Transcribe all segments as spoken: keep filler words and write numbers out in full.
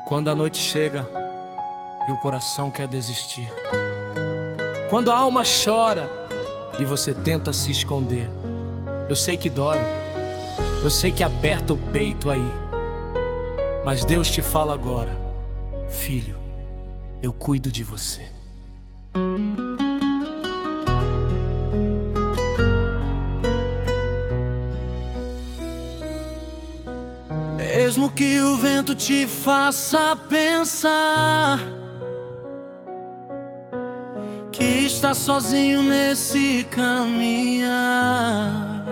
Quando a noite chega e o coração quer desistir, quando a alma chora e você tenta se esconder, eu sei que dói, eu sei que aperta o peito aí, mas Deus te fala agora: filho, eu cuido de você. Mesmo que o vento te faça pensar que está sozinho nesse caminhar,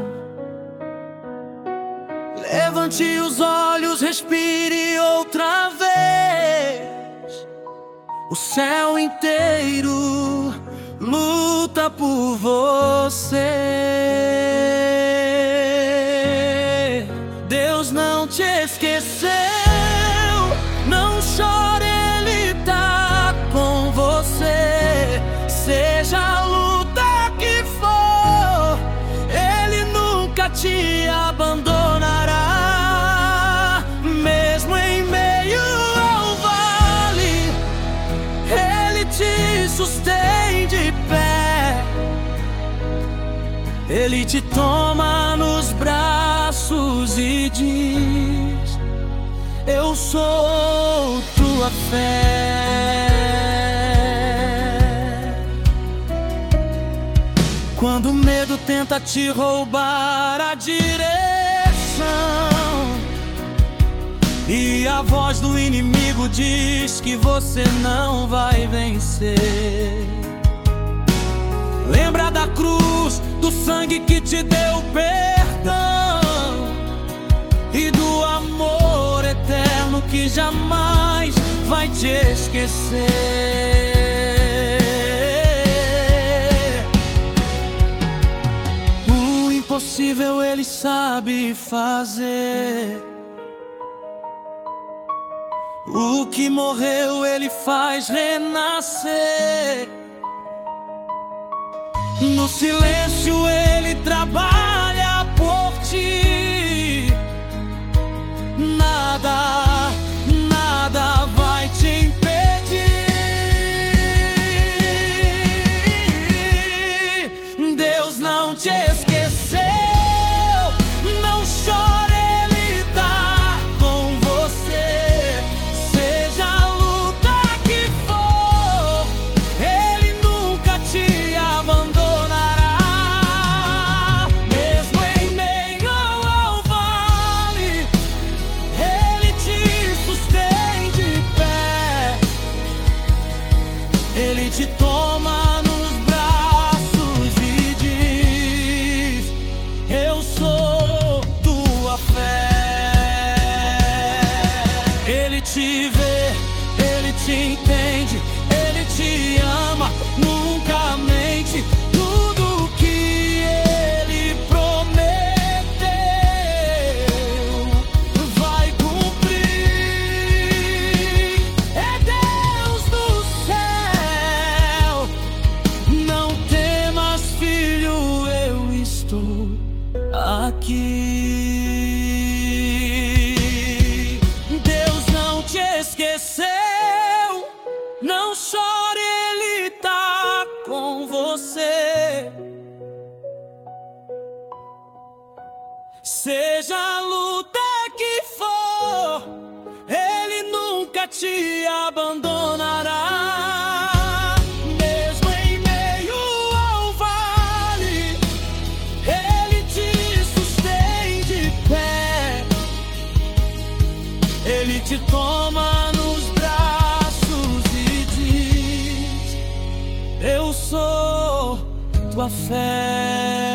levante os olhos, respire outra vez. O céu inteiro luta por você. Deus não te esqueceu, não chore, Ele tá com você. Seja a luta que for, Ele nunca te abandonará. Mesmo em meio ao vale, Ele te sustém de pé. Ele te toma nos braços e diz: eu sou tua fé. Quando o medo tenta te roubar a direção e a voz do inimigo diz que você não vai vencer, lembra da cruz, do sangue que te deu perdão e do amor eterno que jamais vai te esquecer. O impossível Ele sabe fazer, o que morreu Ele faz renascer. No silêncio Ele trabalha por ti. Nada, nada vai te impedir. Deus não te esqueceu, não chore, Ele tá com você. Seja a luta que for, Ele nunca te abandonará. Mesmo em meio ao vale, Ele te sustém de pé. Ele te toma nos braços e diz: eu sou tua fé. Ele te vê, Ele te entende, Ele te ama, nunca mente. Tudo que Ele prometeu vai cumprir. É Deus do céu, não temas, filho, eu estou aqui. Deus não te esqueceu, não chore, Ele tá com você. Seja a luta que for, Ele nunca te abandonará. Mesmo em meio ao vale, Ele te sustém de pé. Ele te toma nos braços e diz: eu sou tua fé.